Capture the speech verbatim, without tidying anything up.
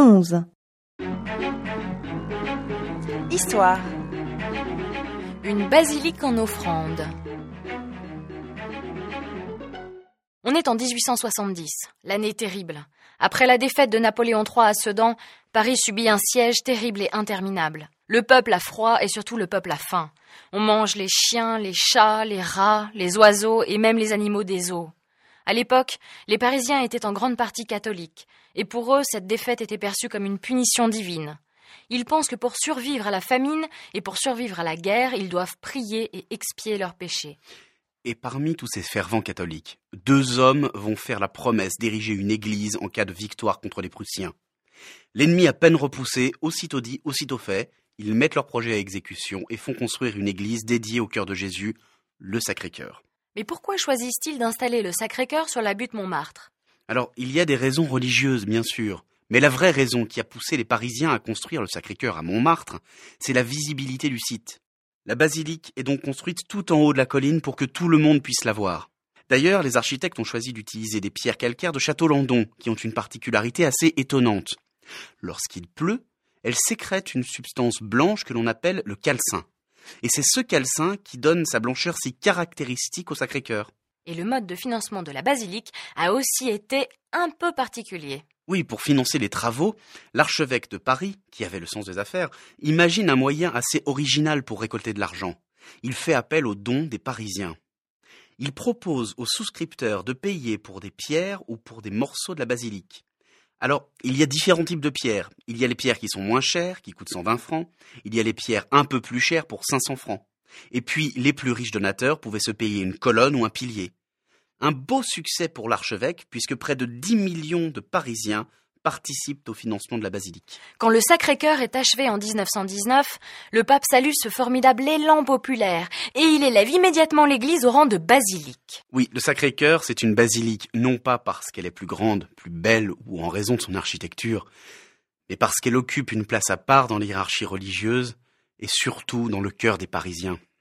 onze. Histoire. Une basilique en offrande. On est en dix-huit cent soixante-dix, l'année terrible. Après la défaite de Napoléon trois à Sedan, Paris subit un siège terrible et interminable. Le peuple a froid et surtout le peuple a faim. On mange les chiens, les chats, les rats, les oiseaux et même les animaux des eaux. À l'époque, les Parisiens étaient en grande partie catholiques, et pour eux, cette défaite était perçue comme une punition divine. Ils pensent que pour survivre à la famine et pour survivre à la guerre, ils doivent prier et expier leurs péchés. Et parmi tous ces fervents catholiques, deux hommes vont faire la promesse d'ériger une église en cas de victoire contre les Prussiens. L'ennemi à peine repoussé, aussitôt dit, aussitôt fait, ils mettent leur projet à exécution et font construire une église dédiée au cœur de Jésus, le Sacré-Cœur. Mais pourquoi choisissent-ils d'installer le Sacré-Cœur sur la butte Montmartre ? Alors, il y a des raisons religieuses, bien sûr, mais la vraie raison qui a poussé les Parisiens à construire le Sacré-Cœur à Montmartre, c'est la visibilité du site. La basilique est donc construite tout en haut de la colline pour que tout le monde puisse la voir. D'ailleurs, les architectes ont choisi d'utiliser des pierres calcaires de Château-Landon, qui ont une particularité assez étonnante. Lorsqu'il pleut, elles sécrètent une substance blanche que l'on appelle le calcin. Et c'est ce calcin qui donne sa blancheur si caractéristique au Sacré-Cœur. Et le mode de financement de la basilique a aussi été un peu particulier. Oui, pour financer les travaux, l'archevêque de Paris, qui avait le sens des affaires, imagine un moyen assez original pour récolter de l'argent. Il fait appel aux dons des Parisiens. Il propose aux souscripteurs de payer pour des pierres ou pour des morceaux de la basilique. Alors, il y a différents types de pierres. Il y a les pierres qui sont moins chères, qui coûtent cent vingt francs. Il y a les pierres un peu plus chères pour cinq cents francs. Et puis, les plus riches donateurs pouvaient se payer une colonne ou un pilier. Un beau succès pour l'archevêque, puisque près de dix millions de Parisiens participent au financement de la basilique. Quand le Sacré-Cœur est achevé en dix-neuf cent dix-neuf, le pape salue ce formidable élan populaire et il élève immédiatement l'église au rang de basilique. Oui, le Sacré-Cœur, c'est une basilique, non pas parce qu'elle est plus grande, plus belle ou en raison de son architecture, mais parce qu'elle occupe une place à part dans la hiérarchie religieuse et surtout dans le cœur des Parisiens.